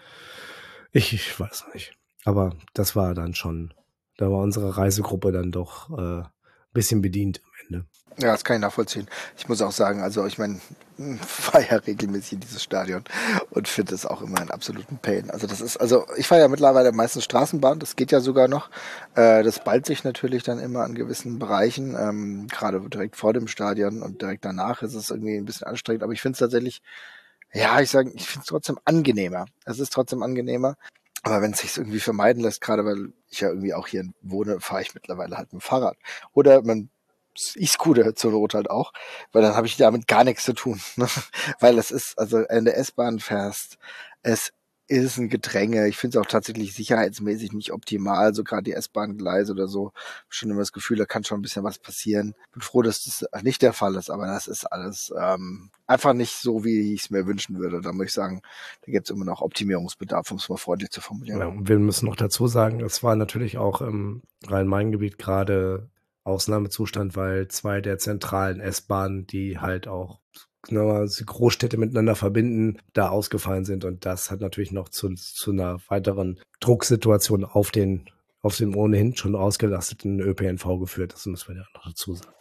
ich, ich weiß nicht. Aber das war dann schon, da war unsere Reisegruppe dann doch äh, ein bisschen bedient am Ende. Ja, das kann ich nachvollziehen. Ich muss auch sagen, also ich meine, fahre ja regelmäßig in dieses Stadion und finde es auch immer einen absoluten Pain. Also das ist, also ich fahre ja mittlerweile meistens Straßenbahn, das geht ja sogar noch. Äh, das ballt sich natürlich dann immer an gewissen Bereichen, ähm, gerade direkt vor dem Stadion und direkt danach ist es irgendwie ein bisschen anstrengend. Aber ich finde es tatsächlich, ja, ich sage, ich finde es trotzdem angenehmer. Es ist trotzdem angenehmer. Aber wenn es sich irgendwie vermeiden lässt, gerade weil ich ja irgendwie auch hier wohne, fahre ich mittlerweile halt mit dem Fahrrad. Oder man E-Scooter zur Not halt auch, weil dann habe ich damit gar nichts zu tun. Ne? Weil es ist, also in der S-Bahn fährst, es ist ein Gedränge. Ich finde es auch tatsächlich sicherheitsmäßig nicht optimal, so gerade die S-Bahn-Gleise oder so. Schon immer das Gefühl, da kann schon ein bisschen was passieren. Bin froh, dass das nicht der Fall ist, aber das ist alles ähm, einfach nicht so, wie ich es mir wünschen würde. Da muss ich sagen, da gibt es immer noch Optimierungsbedarf, um es mal freundlich zu formulieren. Ja, und wir müssen noch dazu sagen, es war natürlich auch im Rhein-Main-Gebiet gerade Ausnahmezustand, weil zwei der zentralen S-Bahnen, die halt auch die Großstädte miteinander verbinden, da ausgefallen sind. Und das hat natürlich noch zu, zu einer weiteren Drucksituation auf den, auf dem ohnehin schon ausgelasteten Ö P N V geführt. Das müssen wir ja noch dazu sagen.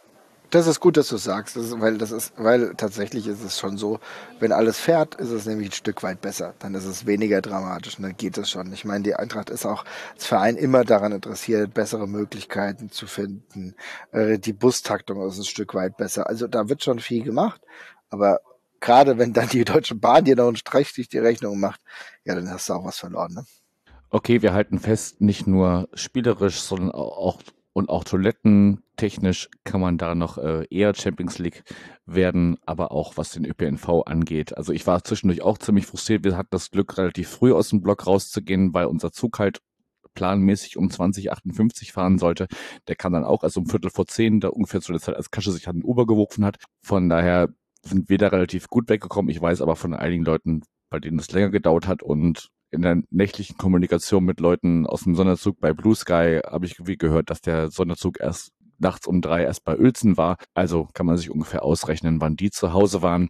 Das ist gut, dass du sagst, das ist, weil das ist, weil tatsächlich ist es schon so, wenn alles fährt, ist es nämlich ein Stück weit besser. Dann ist es weniger dramatisch und dann geht es schon. Ich meine, die Eintracht ist auch als Verein immer daran interessiert, bessere Möglichkeiten zu finden. Äh, die Bustaktung ist ein Stück weit besser. Also da wird schon viel gemacht, aber gerade wenn dann die Deutsche Bahn dir noch einen Streich durch die Rechnung macht, ja, dann hast du auch was verloren, ne? Okay, wir halten fest, nicht nur spielerisch, sondern auch und auch toilettentechnisch kann man da noch äh, eher Champions League werden, aber auch was den Ö P N V angeht. Also ich war zwischendurch auch ziemlich frustriert. Wir hatten das Glück, relativ früh aus dem Block rauszugehen, weil unser Zug halt planmäßig um zwanzig achtundfünfzig fahren sollte. Der kam dann auch erst um Viertel vor zehn, da ungefähr zu der Zeit, als Kasche sich an den Uber geworfen hat. Von daher sind wir da relativ gut weggekommen. Ich weiß aber von einigen Leuten, bei denen es länger gedauert hat und in der nächtlichen Kommunikation mit Leuten aus dem Sonderzug bei Blue Sky habe ich wie gehört, dass der Sonderzug erst nachts um drei erst bei Uelzen war. Also kann man sich ungefähr ausrechnen, wann die zu Hause waren.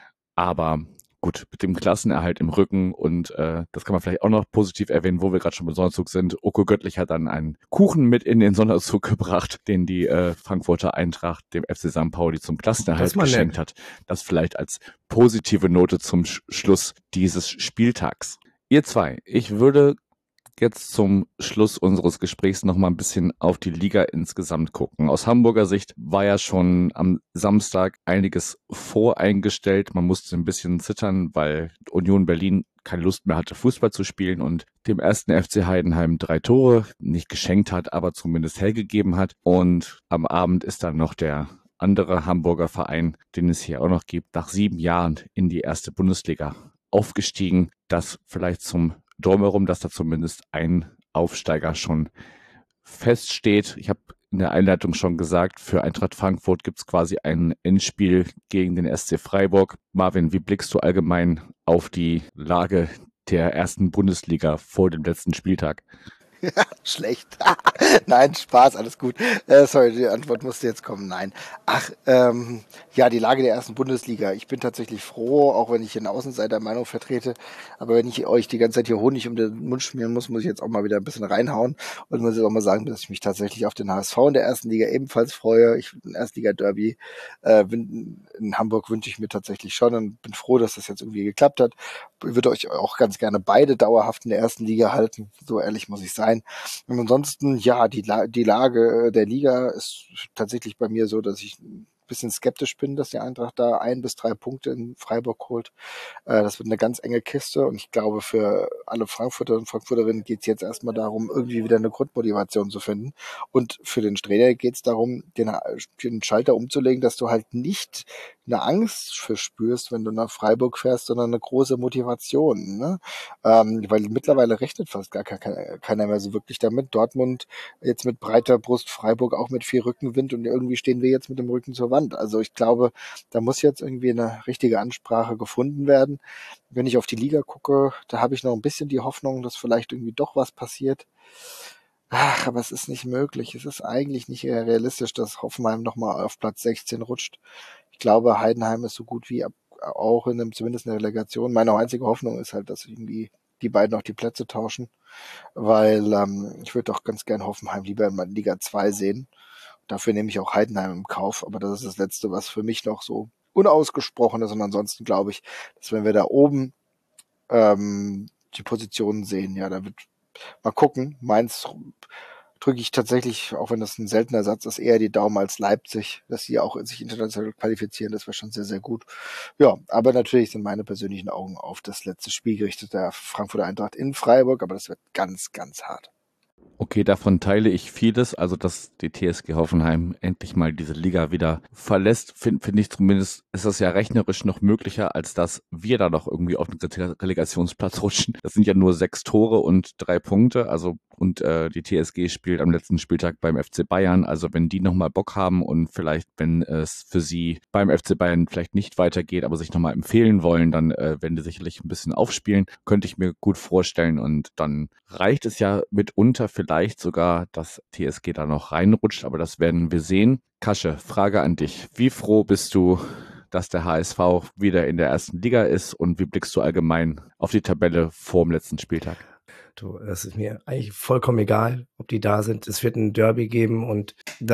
Aber gut, mit dem Klassenerhalt im Rücken und äh, das kann man vielleicht auch noch positiv erwähnen, wo wir gerade schon beim Sonderzug sind. Oko Göttlich hat dann einen Kuchen mit in den Sonderzug gebracht, den die äh, Frankfurter Eintracht dem F C Sankt Pauli zum Klassenerhalt geschenkt nett. hat. Das vielleicht als positive Note zum Sch- Schluss dieses Spieltags. Ihr zwei, ich würde jetzt zum Schluss unseres Gesprächs noch mal ein bisschen auf die Liga insgesamt gucken. Aus Hamburger Sicht war ja schon am Samstag einiges voreingestellt. Man musste ein bisschen zittern, weil Union Berlin keine Lust mehr hatte, Fußball zu spielen und dem ersten F C Heidenheim drei Tore nicht geschenkt hat, aber zumindest hergegeben hat. Und am Abend ist dann noch der andere Hamburger Verein, den es hier auch noch gibt, nach sieben Jahren in die erste Bundesliga aufgestiegen. Das vielleicht zum Drumherum, dass da zumindest ein Aufsteiger schon feststeht. Ich habe in der Einleitung schon gesagt, für Eintracht Frankfurt gibt es quasi ein Endspiel gegen den S C Freiburg. Marvin, wie blickst du allgemein auf die Lage der ersten Bundesliga vor dem letzten Spieltag? Schlecht. Nein, Spaß, alles gut. Äh, sorry, die Antwort musste jetzt kommen. Nein. Ach, ähm, ja, die Lage der ersten Bundesliga. Ich bin tatsächlich froh, auch wenn ich eine Außenseitermeinung vertrete. Aber wenn ich euch die ganze Zeit hier Honig um den Mund schmieren muss, muss ich jetzt auch mal wieder ein bisschen reinhauen. Und muss jetzt auch mal sagen, dass ich mich tatsächlich auf den H S V in der ersten Liga ebenfalls freue. Ich ein Erstliga-Derby äh, in Hamburg wünsche ich mir tatsächlich schon und bin froh, dass das jetzt irgendwie geklappt hat. Ich würde euch auch ganz gerne beide dauerhaft in der ersten Liga halten. So ehrlich muss ich sein. Und ansonsten, ja, die, La- die Lage der Liga ist tatsächlich bei mir so, dass ich ein bisschen skeptisch bin, dass die Eintracht da ein bis drei Punkte in Freiburg holt. Äh, das wird eine ganz enge Kiste und ich glaube, für alle Frankfurter und Frankfurterinnen geht es jetzt erstmal darum, irgendwie wieder eine Grundmotivation zu finden. Und für den Trainer geht es darum, den, den Schalter umzulegen, dass du halt nicht eine Angst verspürst, wenn du nach Freiburg fährst, sondern eine große Motivation. Ne? Ähm, weil mittlerweile rechnet fast gar keiner, keiner mehr so wirklich damit. Dortmund jetzt mit breiter Brust, Freiburg auch mit viel Rückenwind und irgendwie stehen wir jetzt mit dem Rücken zur Wand. Also ich glaube, da muss jetzt irgendwie eine richtige Ansprache gefunden werden. Wenn ich auf die Liga gucke, da habe ich noch ein bisschen die Hoffnung, dass vielleicht irgendwie doch was passiert. Ach, aber es ist nicht möglich. Es ist eigentlich nicht realistisch, dass Hoffenheim nochmal auf Platz sechzehn rutscht. Ich glaube, Heidenheim ist so gut wie ab, auch in einem, zumindest in der Relegation. Meine einzige Hoffnung ist halt, dass irgendwie die beiden auch die Plätze tauschen, weil ähm, ich würde doch ganz gern Hoffenheim lieber in Liga zwei sehen. Dafür nehme ich auch Heidenheim im Kauf, aber das ist das Letzte, was für mich noch so unausgesprochen ist. Und ansonsten glaube ich, dass wenn wir da oben ähm, die Positionen sehen, ja, da wird mal gucken. Mainz drücke ich tatsächlich, auch wenn das ein seltener Satz ist, eher die Daumen als Leipzig, dass sie auch sich international qualifizieren. Das wäre schon sehr, sehr gut. Ja, aber natürlich sind meine persönlichen Augen auf das letzte Spiel gerichtet, der Frankfurter Eintracht in Freiburg, aber das wird ganz, ganz hart. Okay, davon teile ich vieles. Also, dass die T S G Hoffenheim endlich mal diese Liga wieder verlässt, finde find ich zumindest, ist das ja rechnerisch noch möglicher, als dass wir da noch irgendwie auf den Relegationsplatz rutschen. Das sind ja nur sechs Tore und drei Punkte. Also, und äh, die T S G spielt am letzten Spieltag beim F C Bayern. Also, wenn die nochmal Bock haben und vielleicht, wenn es für sie beim F C Bayern vielleicht nicht weitergeht, aber sich nochmal empfehlen wollen, dann äh, werden die sicherlich ein bisschen aufspielen. Könnte ich mir gut vorstellen. Und dann reicht es ja mitunter vielleicht sogar, dass T S G da noch reinrutscht, aber das werden wir sehen. Kasche, Frage an dich. Wie froh bist du, dass der H S V wieder in der ersten Liga ist und wie blickst du allgemein auf die Tabelle vor dem letzten Spieltag? Du, das ist mir eigentlich vollkommen egal, ob die da sind. Es wird ein Derby geben und das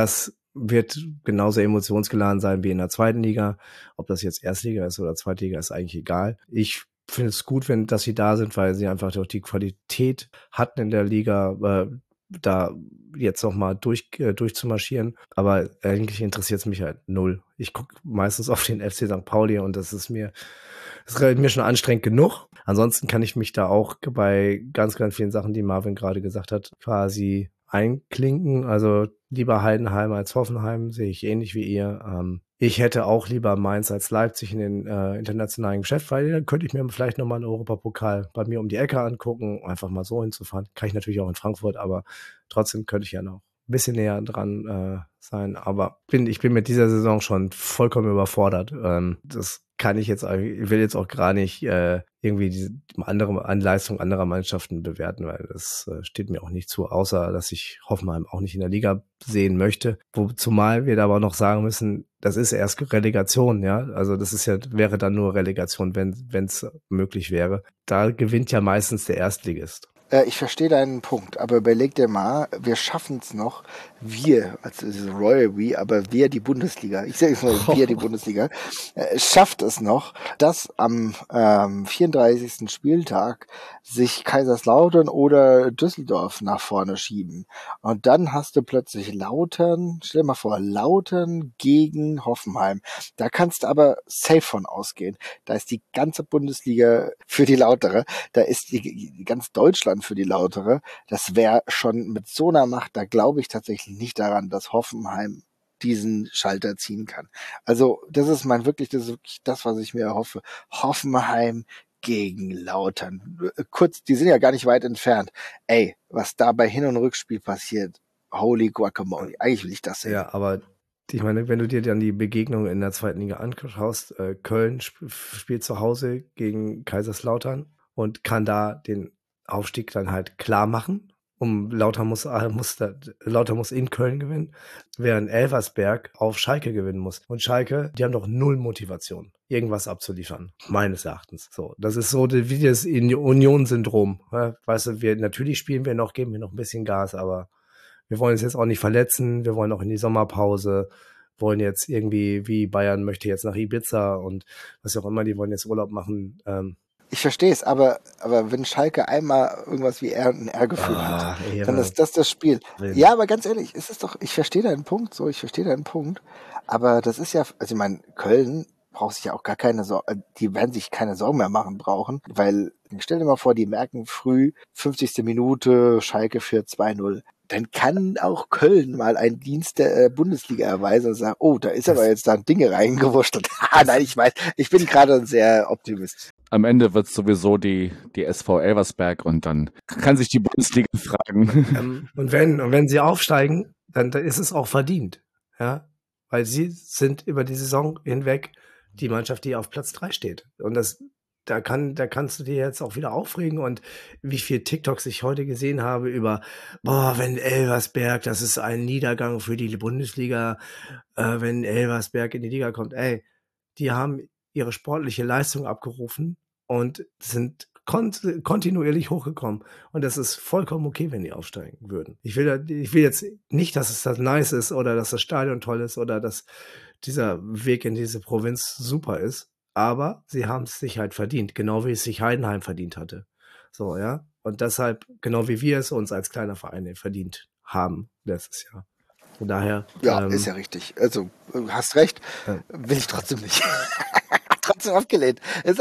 wird genauso emotionsgeladen sein wie in der zweiten Liga. Ob das jetzt Erstliga ist oder Zweitliga, ist eigentlich egal. Ich finde es gut, wenn, dass sie da sind, weil sie einfach durch die Qualität hatten in der Liga, äh, da jetzt nochmal durch, äh, durchzumarschieren. Aber eigentlich interessiert es mich halt null. Ich gucke meistens auf den F C Sankt Pauli und das ist mir, das ist mir schon anstrengend genug. Ansonsten kann ich mich da auch bei ganz, ganz vielen Sachen, die Marvin gerade gesagt hat, quasi einklinken. Also lieber Heidenheim als Hoffenheim, sehe ich ähnlich wie ihr. Ähm, ich hätte auch lieber Mainz als Leipzig in den äh, internationalen Geschäft, weil dann könnte ich mir vielleicht nochmal einen Europapokal bei mir um die Ecke angucken, einfach mal so hinzufahren. Kann ich natürlich auch in Frankfurt, aber trotzdem könnte ich ja noch ein bisschen näher dran äh, sein. Aber bin, ich bin mit dieser Saison schon vollkommen überfordert. Ähm, das kann ich jetzt, ich will jetzt auch gar nicht äh, irgendwie diese andere Anleistung anderer Mannschaften bewerten, weil das äh, steht mir auch nicht zu, außer dass ich Hoffenheim auch nicht in der Liga sehen möchte. Wo, zumal wir da aber noch sagen müssen, das ist erst Relegation, ja. Also das ist ja, wäre dann nur Relegation, wenn wenn es möglich wäre. Da gewinnt ja meistens der Erstligist. Äh, ich verstehe deinen Punkt, aber überleg dir mal, wir schaffen es noch, wir, also es ist Royal We, aber wir die Bundesliga, ich sage jetzt mal wir die Bundesliga, äh, schafft es noch, dass am ähm, vierunddreißigsten Spieltag sich Kaiserslautern oder Düsseldorf nach vorne schieben. Und dann hast du plötzlich Lautern, stell dir mal vor, Lautern gegen Hoffenheim. Da kannst du aber safe von ausgehen. Da ist die ganze Bundesliga für die Lauterer, da ist die, die ganz Deutschland für die Lauterer. Das wäre schon mit so einer Macht, da glaube ich tatsächlich nicht daran, dass Hoffenheim diesen Schalter ziehen kann. Also das ist mein wirklich, das ist wirklich das, was ich mir erhoffe. Hoffenheim gegen Lautern. Kurz, die sind ja gar nicht weit entfernt. Ey, was da bei Hin- und Rückspiel passiert, holy guacamole. Eigentlich will ich das sehen. Ja, aber ich meine, wenn du dir dann die Begegnung in der zweiten Liga anschaust, äh, Köln sp- spielt zu Hause gegen Kaiserslautern und kann da den Aufstieg dann halt klar machen. Um Lautern muss, äh, muss da, Lautern muss in Köln gewinnen, während Elversberg auf Schalke gewinnen muss. Und Schalke, die haben doch null Motivation, irgendwas abzuliefern, meines Erachtens. So, das ist so wie das Union-Syndrom. Ja? Weißt du, wir natürlich spielen wir noch, geben wir noch ein bisschen Gas, aber wir wollen uns jetzt auch nicht verletzen, wir wollen auch in die Sommerpause, wollen jetzt irgendwie, wie Bayern möchte jetzt nach Ibiza und was auch immer, die wollen jetzt Urlaub machen. Ähm, Ich verstehe es, aber, aber wenn Schalke einmal irgendwas wie R, ein R-Gefühl Ah, hat, Ehre. dann ist das das Spiel. Willen. Ja, aber ganz ehrlich, ist es doch, ich verstehe deinen Punkt, so, ich verstehe deinen Punkt, aber das ist ja, also ich meine, Köln braucht sich ja auch gar keine Sorgen, die werden sich keine Sorgen mehr machen brauchen, weil, stell dir mal vor, die merken früh, fünfzigste Minute, Schalke für zwei null. Dann kann auch Köln mal einen Dienst der äh, Bundesliga erweisen und sagen, oh, da ist Das- aber jetzt da Dinge reingewurschtelt. Ah, nein, ich weiß, ich bin gerade sehr optimistisch. Am Ende wird es sowieso die, die S V Elversberg und dann kann sich die Bundesliga fragen. ähm, und wenn, und wenn sie aufsteigen, dann, dann ist es auch verdient. Ja, weil sie sind über die Saison hinweg die Mannschaft, die auf Platz drei steht. Und das, da kann, da kannst du dir jetzt auch wieder aufregen und wie viel TikToks ich heute gesehen habe über, boah, wenn Elversberg, das ist ein Niedergang für die Bundesliga, äh, wenn Elversberg in die Liga kommt. Ey, die haben ihre sportliche Leistung abgerufen und sind kon- kontinuierlich hochgekommen. Und das ist vollkommen okay, wenn die aufsteigen würden. Ich will, da, ich will jetzt nicht, dass es das nice ist oder dass das Stadion toll ist oder dass dieser Weg in diese Provinz super ist. Aber sie haben es sich halt verdient, genau wie es sich Heidenheim verdient hatte. So, ja. Und deshalb, genau wie wir es uns als kleiner Verein verdient haben letztes Jahr. Von daher. Ja, ähm, ist ja richtig. Also, du hast recht. Ja. Will ich trotzdem nicht. trotzdem abgelehnt. Ist,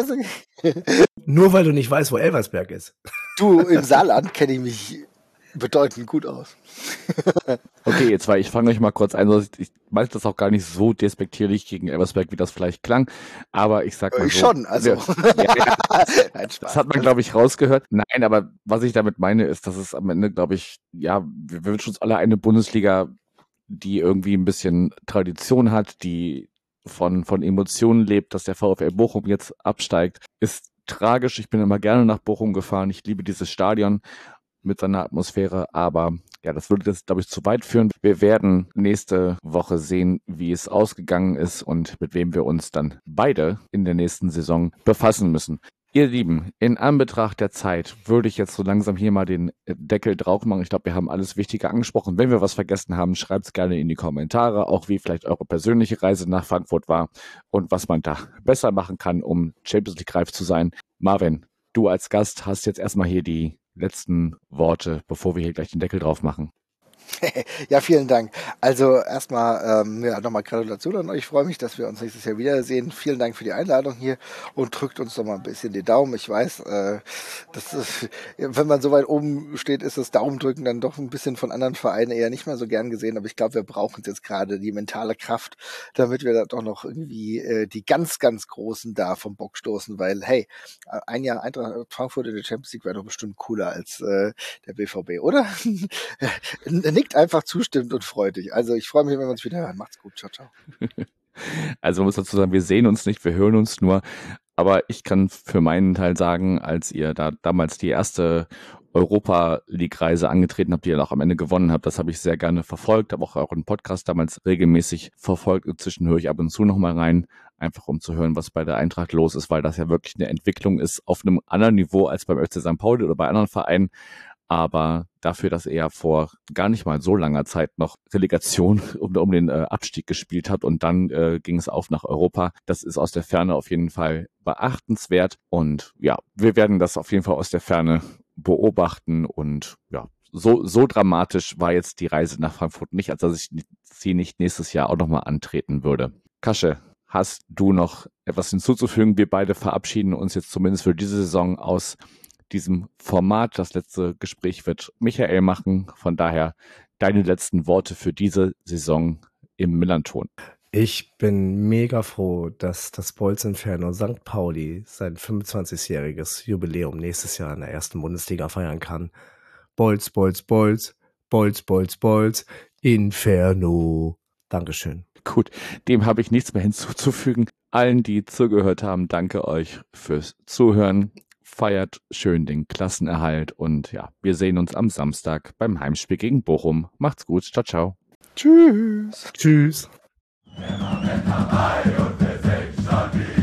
äh, Nur weil du nicht weißt, wo Elversberg ist. du, im Saarland kenne ich mich bedeutend gut aus. Okay, jetzt war ich fange euch mal kurz ein. Also ich meine das auch gar nicht so despektierlich gegen Elversberg, wie das vielleicht klang. Aber ich sag mal Ich so, schon, also. Ja, ja, Nein, Spaß. das hat man, glaube ich, rausgehört. Nein, aber was ich damit meine, ist, dass es am Ende, glaube ich, ja, wir wir wünschen uns alle eine Bundesliga, die irgendwie ein bisschen Tradition hat, die von, von Emotionen lebt, dass der VfL Bochum jetzt absteigt, ist tragisch. Ich bin immer gerne nach Bochum gefahren. Ich liebe dieses Stadion mit seiner Atmosphäre, aber ja, das würde das, glaube ich, zu weit führen. Wir werden nächste Woche sehen, wie es ausgegangen ist und mit wem wir uns dann beide in der nächsten Saison befassen müssen. Ihr Lieben, in Anbetracht der Zeit würde ich jetzt so langsam hier mal den Deckel drauf machen. Ich glaube, wir haben alles Wichtige angesprochen. Wenn wir was vergessen haben, schreibt es gerne in die Kommentare, auch wie vielleicht eure persönliche Reise nach Frankfurt war und was man da besser machen kann, um Champions League reif zu sein. Marvin, du als Gast hast jetzt erstmal hier die letzten Worte, bevor wir hier gleich den Deckel drauf machen. Ja, vielen Dank. Also erstmal ähm, ja, nochmal Gratulation an euch. Ich freue mich, dass wir uns nächstes Jahr wiedersehen. Vielen Dank für die Einladung hier und drückt uns doch mal ein bisschen die Daumen. Ich weiß, äh, das ist, wenn man so weit oben steht, ist das Daumendrücken dann doch ein bisschen von anderen Vereinen eher nicht mehr so gern gesehen. Aber ich glaube, wir brauchen jetzt gerade die mentale Kraft, damit wir da doch noch irgendwie äh, die ganz, ganz Großen da vom Bock stoßen. Weil, hey, ein Jahr Eintracht Frankfurt in der Champions League wäre doch bestimmt cooler als äh, der B V B, oder? Nickt einfach zustimmend und freudig. Also ich freue mich, wenn wir uns wieder hören. Macht's gut. Ciao, ciao. Also man muss dazu sagen, wir sehen uns nicht, wir hören uns nur. Aber ich kann für meinen Teil sagen, als ihr da damals die erste Europa-League-Reise angetreten habt, die ihr auch am Ende gewonnen habt, das habe ich sehr gerne verfolgt, habe auch euren Podcast damals regelmäßig verfolgt. Inzwischen höre ich ab und zu nochmal rein, einfach um zu hören, was bei der Eintracht los ist, weil das ja wirklich eine Entwicklung ist auf einem anderen Niveau als beim F C Sankt Pauli oder bei anderen Vereinen. Aber dafür, dass er vor gar nicht mal so langer Zeit noch Relegation um, um den äh, Abstieg gespielt hat und dann äh, ging es auf nach Europa, das ist aus der Ferne auf jeden Fall beachtenswert. Und ja, wir werden das auf jeden Fall aus der Ferne beobachten. Und ja, so, so dramatisch war jetzt die Reise nach Frankfurt nicht, als dass ich sie nicht nächstes Jahr auch nochmal antreten würde. Kasche, hast du noch etwas hinzuzufügen? Wir beide verabschieden uns jetzt zumindest für diese Saison aus diesem Format. Das letzte Gespräch wird Michael machen. Von daher deine letzten Worte für diese Saison im Millanton. Ich bin mega froh, dass das Bolz Inferno Sankt Pauli sein fünfundzwanzigjähriges Jubiläum nächstes Jahr in der ersten Bundesliga feiern kann. Bolz, Bolz, Bolz, Bolz, Bolz, Bolz, Inferno. Dankeschön. Gut, dem habe ich nichts mehr hinzuzufügen. Allen, die zugehört haben, danke euch fürs Zuhören. Feiert schön den Klassenerhalt und ja, wir sehen uns am Samstag beim Heimspiel gegen Bochum. Macht's gut, ciao, ciao. Tschüss. Tschüss. Wir machen dabei und wir sind stabil.